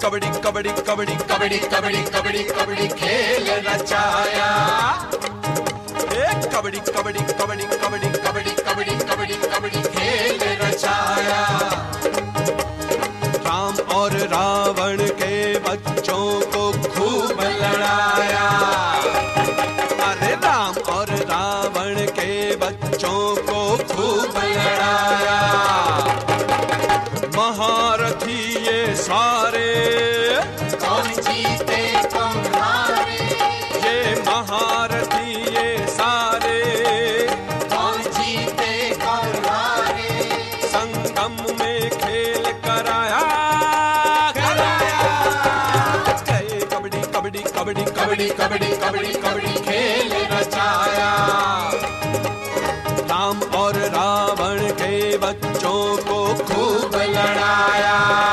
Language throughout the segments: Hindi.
कबड्डी कबड्डी कबड्डी कबड्डी कबड्डी कबड्डी कबड्डी खेल रचाया। कबड्डी कबड्डी कबड्डी कबड्डी कबड्डी कबड्डी कबड्डी कबड्डी खेल रचाया। राम और रावण के बच्चों को खूब लड़ाया। अरे राम और रावण के बच्चों को खूब लड़ाया। महारथी ये सारे कौन जीते कौन हारे, ये महारथी ये सारे कौन जीते कौन हारे, संगम में खेल कराया कराया। कबड्डी कबड्डी कबड्डी कबड्डी कबड्डी कबड्डी कबड्डी खेल रचाया। राम और रावण के बच्चों को खूब लड़ाया।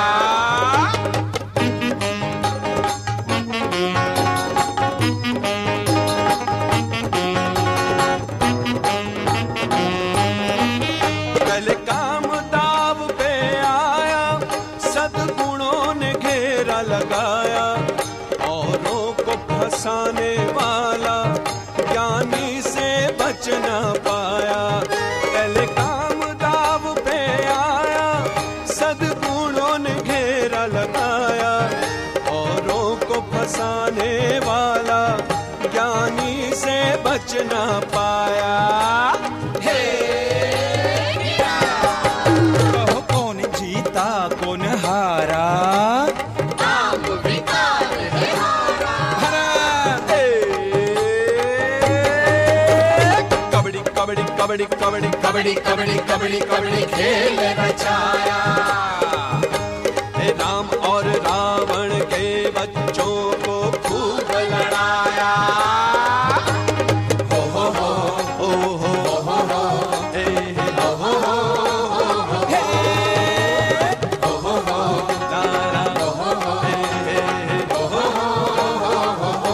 कल काम दाव पे आया, सद्गुणों ने घेरा लगाया। औरों को फंसाने वाला ज्ञानी से बच न पाया। कल काम दाव पे आया, सद्गुणों ने घेरा लगाया। औरों को फंसाने वाला ज्ञानी से बच न पाया। हे कहो कौन जीता कौन हारा, काम विकार है हारा। कबड्डी कबड्डी कबड्डी कबड्डी कबड्डी कबड्डी कबड्डी कबड्डी खेल रचाया। राम और रावण के बच्चों को खूब लड़ाया। हो हो हो हो हो हो हो हे हो हो हो हे हो हो हो तारा हो हो हे हो हो हो।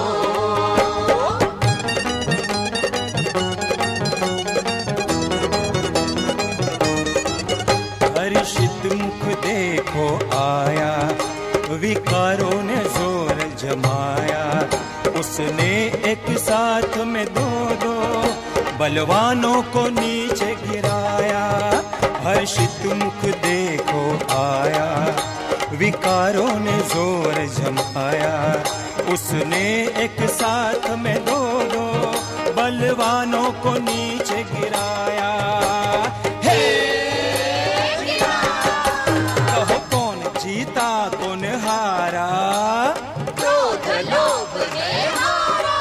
हर्षित मुख देखो आया, विकारों ने जोर जमाया। उसने एक साथ में दो दो बलवानों को नीचे गिराया। हर्षित मुख देखो आया, विकारों ने जोर जमाया। उसने एक साथ में दो दो बलवानों को नीचे गिराया। कहो कौन जीता कौन हारा, क्रोध लोभ है हारा।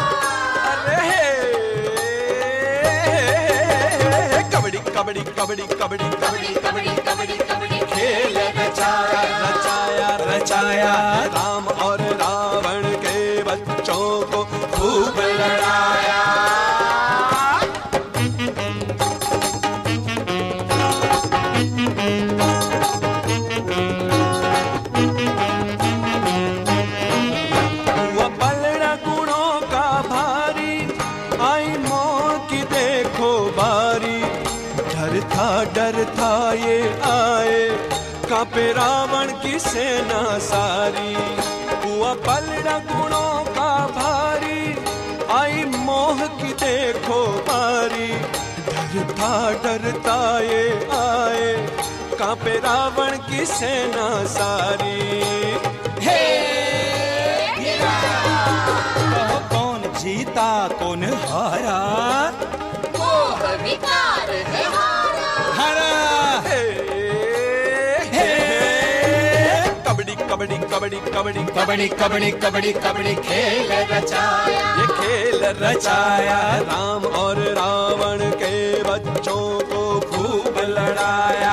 कबड्डी कबड्डी कबड्डी कबड्डी कबड्डी कबड्डी कबड्डी कबड्डी खेल रचाया रचाया रचाया। राम और रावण के बच्चों को खूब लड़ाया। हुआ पलड़ा गुणों का भारी, आई मौत की देखो बारी। डर था ये आए, कांपे रावण की सेना सारी। हुआ पलड़ा गुणों का भारी, आई मोह की देखो बारी। डरता ये आए, कांपे रावण की सेना सारी। हे कहो कौन जीता कौन हारा, मोह विकार है हारा। कबड्डी कबड्डी कबड्डी कबड्डी कबड्डी कबड्डी कबड्डी कबड्डी खेल रचाया। ये खेल रचाया। राम और रावण के बच्चों को खूब लड़ाया।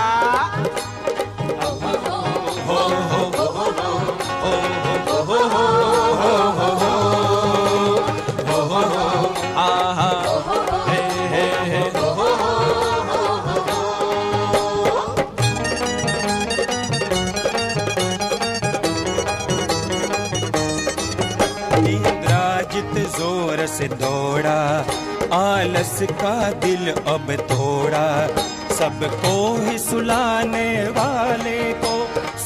हो हो हो हो हो हो हो हो हो आहा हे हे हे हो हो हो। इंद्राजित जोर से दौड़ा, आलस का दिल अब तोड़ा। सबको ही सुलाने वाले को